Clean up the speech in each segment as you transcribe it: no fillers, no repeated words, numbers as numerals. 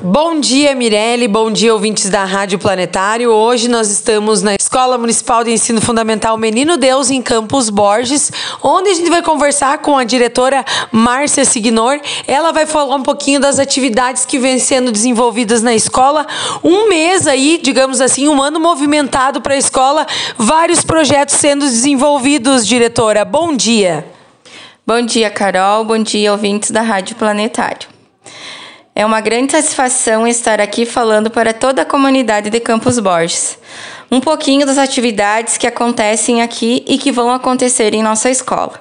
Bom dia, Mirelle. Bom dia, ouvintes da Rádio Planetário. Hoje nós estamos na Escola Municipal de Ensino Fundamental Menino Deus, em Campos Borges, onde a gente vai conversar com a diretora Márcia Signor. Ela vai falar um pouquinho das atividades que vêm sendo desenvolvidas na escola. Um mês aí, digamos assim, um ano movimentado para a escola, vários projetos sendo desenvolvidos, diretora. Bom dia. Bom dia, Carol. Bom dia, ouvintes da Rádio Planetário. É uma grande satisfação estar aqui falando para toda a comunidade de Campos Borges. Um pouquinho das atividades que acontecem aqui e que vão acontecer em nossa escola.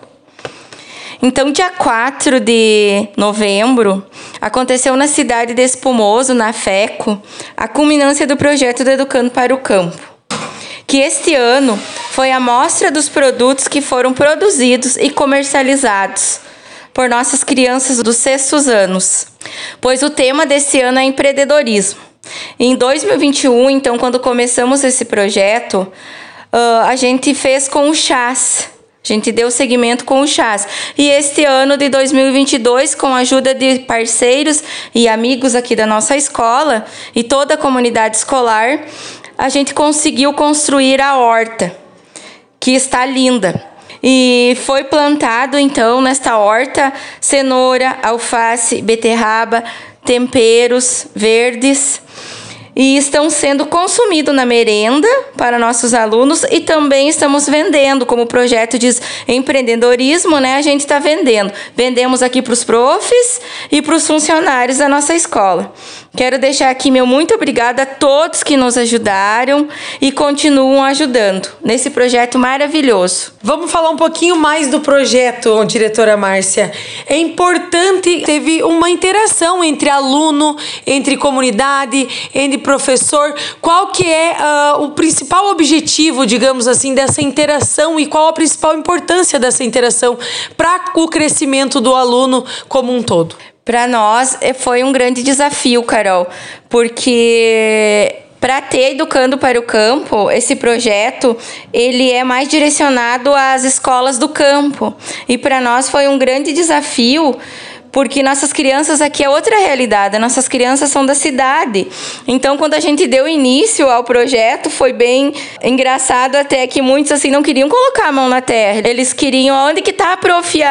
Então, dia 4 de novembro, aconteceu na cidade de Espumoso, na FECO, a culminância do projeto do Educando para o Campo, que este ano foi a mostra dos produtos que foram produzidos e comercializados por nossas crianças dos 6º anos, pois o tema desse ano é empreendedorismo. Em 2021, então, quando começamos esse projeto, a gente fez com o chás. A gente deu seguimento com o chás. E este ano de 2022, com a ajuda de parceiros e amigos aqui da nossa escola e toda a comunidade escolar, a gente conseguiu construir a horta, que está linda. E foi plantado, então, nesta horta, cenoura, alface, beterraba, temperos verdes. E estão sendo consumidos na merenda para nossos alunos e também estamos vendendo, como o projeto diz empreendedorismo, né? A gente está vendendo. Vendemos aqui para os profs e para os funcionários da nossa escola. Quero deixar aqui meu muito obrigada a todos que nos ajudaram e continuam ajudando nesse projeto maravilhoso. Vamos falar um pouquinho mais do projeto, diretora Márcia. É importante, teve uma interação entre aluno, entre comunidade, entre professor. Qual que é o principal objetivo, digamos assim, dessa interação e qual a principal importância dessa interação para o crescimento do aluno como um todo? Para nós foi um grande desafio, Carol, porque para ter Educando para o Campo, esse projeto, ele é mais direcionado às escolas do campo. E para nós foi um grande desafio, porque nossas crianças aqui é outra realidade, nossas crianças são da cidade. Então, quando a gente deu início ao projeto, foi bem engraçado até que muitos assim não queriam colocar a mão na terra. Eles queriam, onde que tá, prof,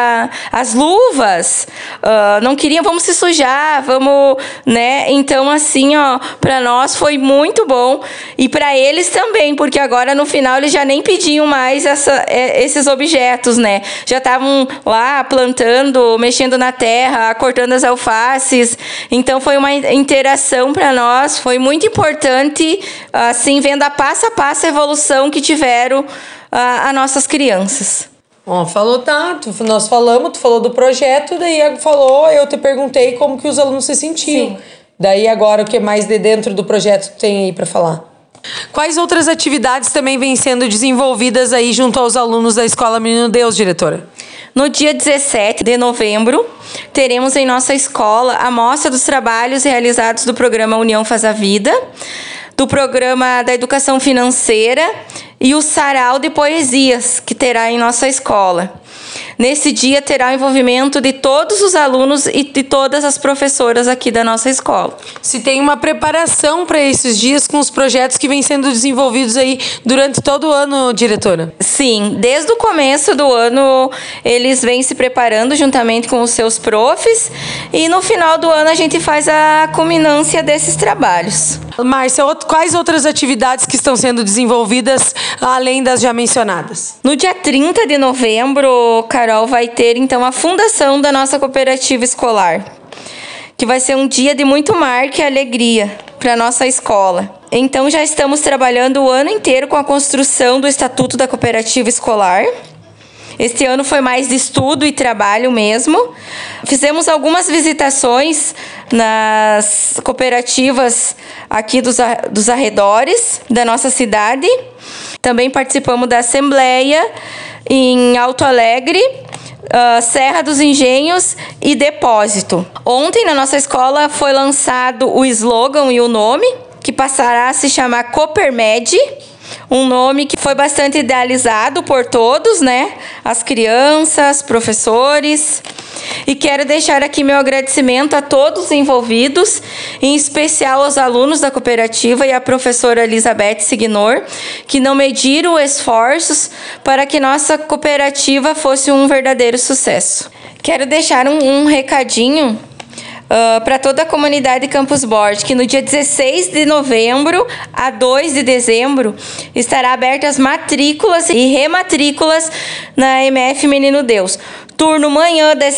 as luvas? Não queriam, vamos se sujar, vamos, né? Então, assim, para nós foi muito bom e para eles também, porque agora no final eles já nem pediam mais esses objetos, né? Já estavam lá plantando, mexendo na terra, cortando as alfaces. Então foi uma interação para nós, foi muito importante, assim, vendo a passo a evolução que tiveram as nossas crianças. Falou, nós falamos, tu falou do projeto, daí falou, eu te perguntei como que os alunos se sentiam. Sim. Daí agora o que mais de dentro do projeto tem aí para falar? Quais outras atividades também vêm sendo desenvolvidas aí junto aos alunos da Escola Menino Deus, diretora? No dia 17 de novembro, teremos em nossa escola a mostra dos trabalhos realizados do programa União Faz a Vida, do programa da Educação Financeira e o sarau de poesias que terá em nossa escola. Nesse dia terá o envolvimento de todos os alunos e de todas as professoras aqui da nossa escola. Se tem uma preparação para esses dias com os projetos que vêm sendo desenvolvidos aí durante todo o ano, diretora? Sim, desde o começo do ano eles vêm se preparando juntamente com os seus profs e no final do ano a gente faz a culminância desses trabalhos. Márcia, quais outras atividades que estão sendo desenvolvidas além das já mencionadas? No dia 30 de novembro, Carol, vai ter então a fundação da nossa cooperativa escolar, que vai ser um dia de muito marca e alegria para a nossa escola. Então já estamos trabalhando o ano inteiro com a construção do Estatuto da Cooperativa Escolar. Este ano foi mais de estudo e trabalho mesmo. Fizemos algumas visitações nas cooperativas aqui dos arredores da nossa cidade. Também participamos da Assembleia em Alto Alegre, Serra dos Engenhos e Depósito. Ontem, na nossa escola, foi lançado o slogan e o nome, que passará a se chamar Coopermed. Um nome que foi bastante idealizado por todos, né? As crianças, professores. E quero deixar aqui meu agradecimento a todos os envolvidos, em especial aos alunos da cooperativa e à professora Elizabeth Signor, que não mediram esforços para que nossa cooperativa fosse um verdadeiro sucesso. Quero deixar um recadinho para toda a comunidade de Campos Borges, que no dia 16 de novembro a 2 de dezembro estará abertas matrículas e rematrículas na MF Menino Deus. Turno manhã das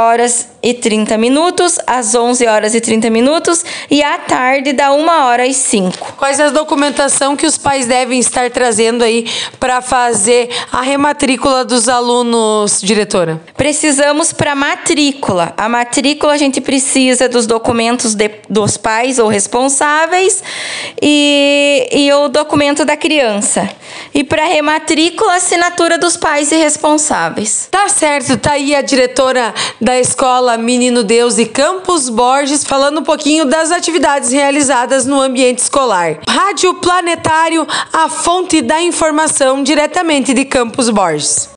7h30 às 11h30 e à tarde da 1h05. Quais a documentação que os pais devem estar trazendo aí para fazer a rematrícula dos alunos, diretora? Precisamos para matrícula. A matrícula a gente precisa dos documentos dos pais ou responsáveis e o documento da criança. E para rematrícula, a assinatura dos pais e responsáveis. Tá certo, tá aí a diretora da Escola Menino Deus de Campos Borges falando um pouquinho das atividades realizadas no ambiente escolar. Rádio Planetário, a fonte da informação diretamente de Campos Borges.